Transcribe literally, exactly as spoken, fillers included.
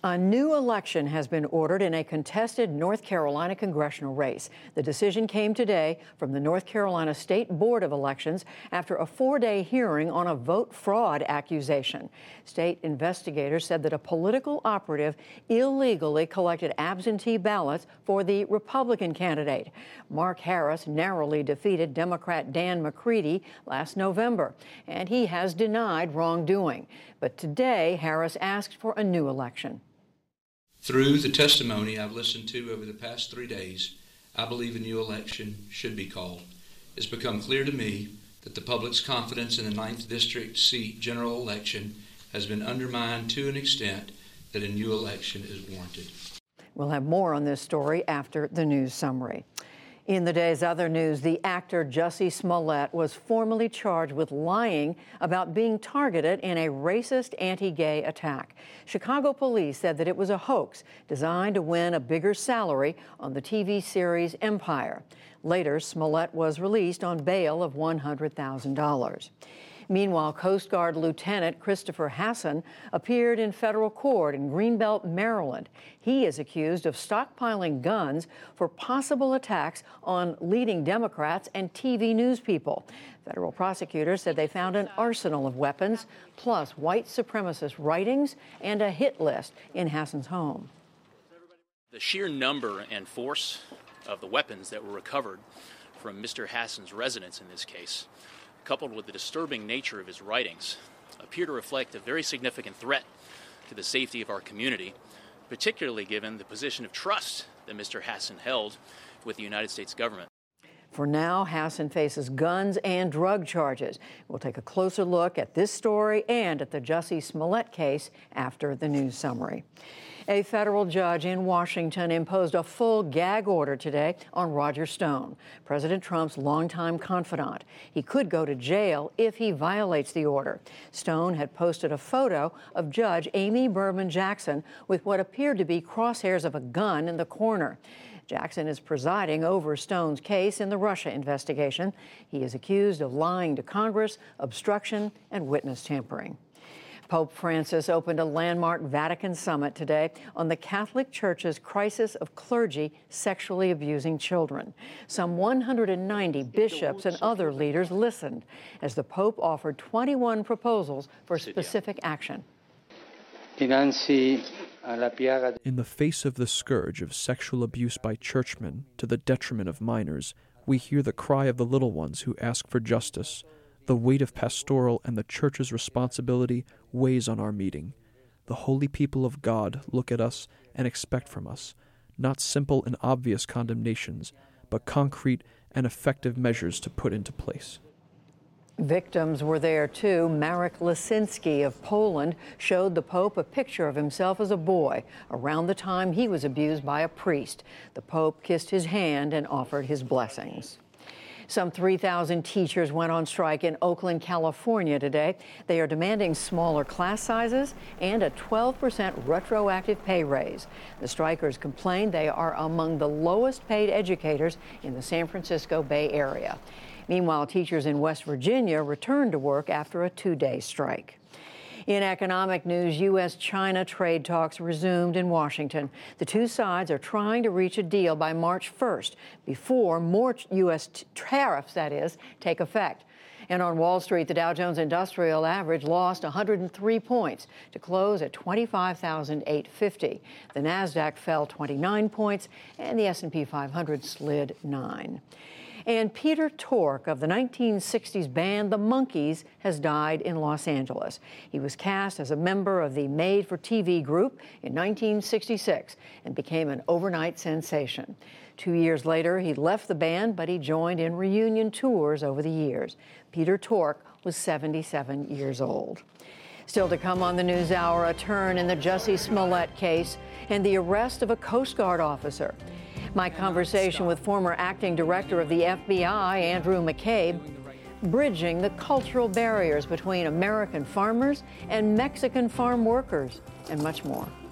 A new election has been ordered in a contested North Carolina congressional race. The decision came today from the North Carolina State Board of Elections after a four-day hearing on a vote fraud accusation. State investigators said that a political operative illegally collected absentee ballots for the Republican candidate. Mark Harris narrowly defeated Democrat Dan McCready last November, and he has denied wrongdoing. But today, Harris asked for a new election. Through the testimony I've listened to over the past three days, I believe a new election should be called. It's become clear to me that the public's confidence in the ninth District seat general election has been undermined to an extent that a new election is warranted. We'll have more on this story after the news summary. In the day's other news, the actor Jussie Smollett was formally charged with lying about being targeted in a racist anti-gay attack. Chicago police said that it was a hoax designed to win a bigger salary on the T V series Empire. Later, Smollett was released on bail of one hundred thousand dollars. Meanwhile, Coast Guard Lieutenant Christopher Hasson appeared in federal court in Greenbelt, Maryland. He is accused of stockpiling guns for possible attacks on leading Democrats and T V news people. Federal prosecutors said they found an arsenal of weapons, plus white supremacist writings and a hit list in Hasson's home. The sheer number and force of the weapons that were recovered from Mister Hasson's residence in this case, coupled with the disturbing nature of his writings, appear to reflect a very significant threat to the safety of our community, particularly given the position of trust that Mister Hasson held with the United States government. For now, Hasson faces guns and drug charges. We'll take a closer look at this story and at the Jussie Smollett case after the news summary. A federal judge in Washington imposed a full gag order today on Roger Stone, President Trump's longtime confidant. He could go to jail if he violates the order. Stone had posted a photo of Judge Amy Berman Jackson with what appeared to be crosshairs of a gun in the corner. Jackson is presiding over Stone's case in the Russia investigation. He is accused of lying to Congress, obstruction, and witness tampering. Pope Francis opened a landmark Vatican summit today on the Catholic Church's crisis of clergy sexually abusing children. Some one hundred ninety bishops and other leaders listened as the Pope offered twenty-one proposals for specific action. In the face of the scourge of sexual abuse by churchmen to the detriment of minors, we hear the cry of the little ones who ask for justice. The weight of pastoral and the Church's responsibility weighs on our meeting. The holy people of God look at us and expect from us, not simple and obvious condemnations, but concrete and effective measures to put into place. Victims were there too. Marek Lisinski of Poland showed the Pope a picture of himself as a boy around the time he was abused by a priest. The Pope kissed his hand and offered his blessings. Some three thousand teachers went on strike in Oakland, California today. They are demanding smaller class sizes and a twelve percent retroactive pay raise. The strikers complained they are among the lowest paid educators in the San Francisco Bay Area. Meanwhile, teachers in West Virginia returned to work after a two-day strike. In economic news, U S China trade talks resumed in Washington. The two sides are trying to reach a deal by March first, before more U S tariffs, that is, take effect. And on Wall Street, the Dow Jones Industrial Average lost one hundred three points to close at twenty-five thousand eight hundred fifty. The Nasdaq fell twenty-nine points, and the S and P five hundred slid nine. And Peter Tork of the nineteen sixties band The Monkees has died in Los Angeles. He was cast as a member of the made-for-T V group in nineteen sixty-six and became an overnight sensation. Two years later, he left the band, but he joined in reunion tours over the years. Peter Tork was seventy-seven years old. Still to come on the NewsHour, a turn in the Jussie Smollett case and the arrest of a Coast Guard officer. My conversation with former acting director of the F B I, Andrew McCabe, bridging the cultural barriers between American farmers and Mexican farm workers, and much more.